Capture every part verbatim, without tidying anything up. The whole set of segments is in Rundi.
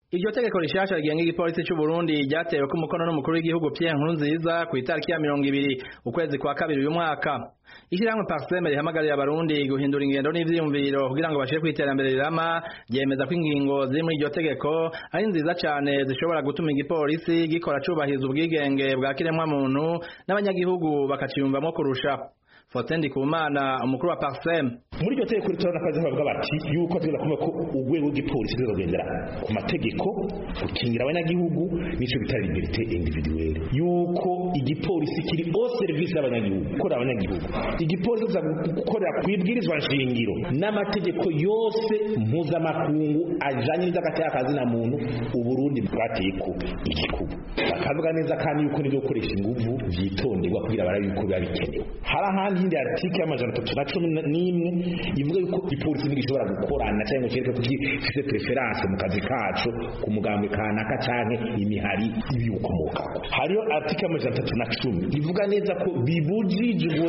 Iryo tegeko rishasha rigenga igipolisi c'u Burundi ryatewe ku mukono n'umukuru w'igihugu Pierre Nkurunziza ku itariki ya mirongo ibiri ukwezi kwa kabiri uyu mwaka. Ishiramwe Parseme rihamagarira abarundi guhindura ingendo n'ivyiyumviro kugira ngo bashike kwiterambere rirama, ryemeza ko ingingo ziri muri iryo tegeko ari nziza cane zishobora gutuma igipolisi gikora cubahiriza ubwigenge bwa kiremwa muntu n'abanyagihugu bakaciyumvamwo kurusha. Faustin Ndikumana umukuru wa Parseme muri iryo tegeko ritorana kazi bavuga bati yuko tuza kumwe ko urwego rw'igipolisi ruzogendera ku mategeko gukingira abanyagihugu nico bitari liberté individuelle, yuko igipolisi kiri au service y'abanyagihugu ko abanyagihugu igipolisi kiza gukorera kwibwirizwa nshingiro n'amategeko yose mpuzamakungu ajanye n'izakataya kazi na muntu Uburundi bwateko igikubu bakavuga neza kandi yuko nivyo gukoresha inguvu vyitonderwa kugira barabe yuko biba bikenewe. Hari hindi article y'amajana atatu na cumi n'imwe ivuga yuko ipolisi ntigishobora gukorana cyangwa cyereka ko ifite preference mu kazi kacu ku mugambwe kanaka canke imihari ibiukomoka. Hariyo article y'amajana atatu na cumi ivuga neza ko bibujijwe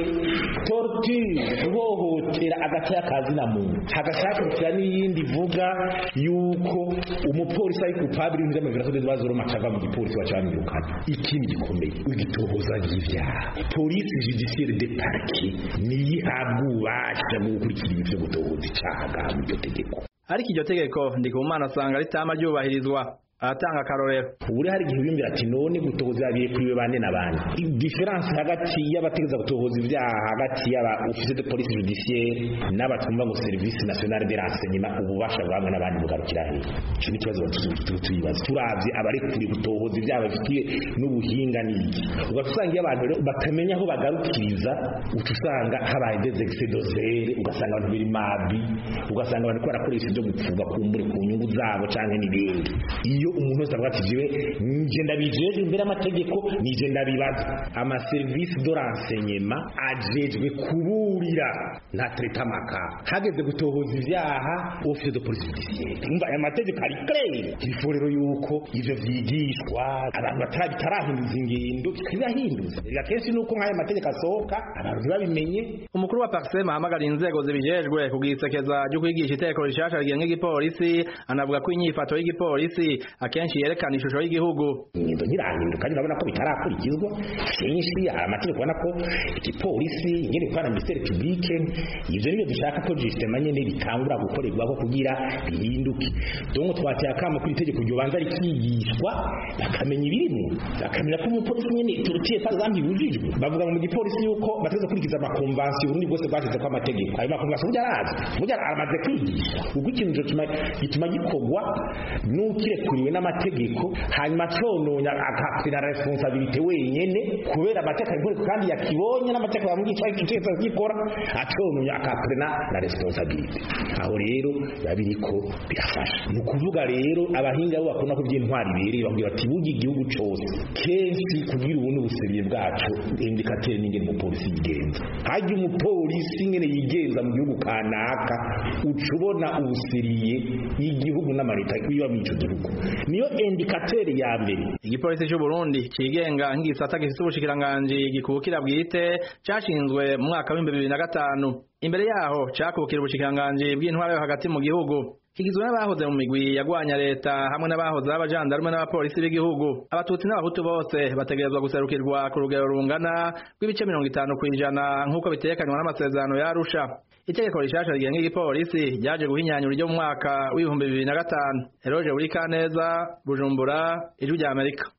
torture guhohotera agataya kazi na muntu, hagashakira n'iyindi ivuga yuko umupolisi ari coupable y'ibyaha birazo bizazoro macava mu gipolisi wacanyirukana. Ikindi gikomeye ugitohoza y'ivyaha police judiciaire de parquet niyihabwa ububasha bwo gukurikira ibyo gutohoza icaha mu iryo tegeko. Ariko iryo tegeko Ndikumana asanga ritama ryubahirizwa. Atanga karorero uri hari gihe bimbira ati none gutohoza yabiye kuri we bane nabandi difference hagati y'abategeza gutohoza ibyaha hagati y'aba officier de police judiciaire n'abatumva ngo service national de renseignement ububasha bwamwe n'abandi bugarukira he. Cyo ni kibazo tuyibaza turavye abari kuri gutohoza ibyaha bafitiye n'ubuhinga n'iki ugasanga y'abantu rero batamenya aho bagarukiriza utusanga habaye des excès d'oseille ugasanga abantu biri mabi ugasanga abantu ko barakoresha ibyo gupfuba kumbure ku nyungu zabo canke n'ibindi. Iyo umuntu wese avuga ati jiwe nje ndabijeje imbere amategeko nije ndabibaza ama service de renseignement ajejwe kuburira nta treta maka hageze gutohoza ivyaha office de police judiciaire umva aya mategeko ari clair iforero yuko ivyo vyigishwa abantu batarahinduza ingendo birahinduza rega kenshi nuko nk'aya mategeko asohoka abantu babimenye. Umukuru wa Parseme ahamagara inzego zibijejwe kugisekeza ryo kwigisha itegeko rishasha rigenga igipolisi, anavuga ko inyifato y'igipolisi akenshi yerekana ishusho y'igihugu. Nindo nyirahinduka kandi urabona ko bitarakurikizwa kenshi amategeko ubona ko igipolisi nyine kwa ministeri publique ivyo nibyo dushaka ko justement nyene bitangura gukorerwaho kugira bihinduke. Donc twateye akamo kuri itegeko ryo banza rikigishwa bakamenya ibirimo bakamenya ko umupolisi nyene turutiye par exemple bujijwe bavuga mu gipolisi yuko bateze kurikiza ama convention urundi bwose bwashyize kwa amategeko ayo ma convention burya arazi burya aramaze kwigisha ubwo ikintu gituma gikorwa n'ukire kuriwe n'amategeko hanyuma cononya akapira responsabilité wenyene kubera amategeko kandi yakibonye n'amategeko yamugica icyitsa gikora acononya akapira na responsabilité. Aho rero babiriko birafasha no kuvuga rero abahinga bo bakona ko by'intwari biri bavuga ati bugi igihugu cyose kenshi kugira ubuntu buseriye bwacu indicateur n'ingene mu polisi yigenza hajye umupolisi ngene yigenza mu gihugu kanaka ucubona ubuseriye y'igihugu n'amareta kwiba mu ico gihugu niyo indicateur ya mbere. Igipolisi cy'u Burundi kigenga nk'isata gifite ubushikiranganje gikubukira bwite cyashinzwe mu mwaka wa bibiri na gatanu. Imbere yaho cyakubukira ubushikiranganje bw'intwaro yo hagati mu gihugu kigizwe n'abahoze mu migwi yagwanya leta hamwe n'abahoze abajandarume n'abapolisi b'igihugu. Abatutsi n'abahutu bose bategerezwa guserukirwa ku rugero rungana rw'ibice mirongo itanu kw'ijana nk'uko bitekanywa n'amasezerano ya Arusha. Itegeko rishasha rigenga igipolisi ryaje guhinyanyura ryo mu mwaka w'ibihumbi bibiri na gatanu. Eroge Burikaneza, Bujumbura, Ijwi rya Amerika.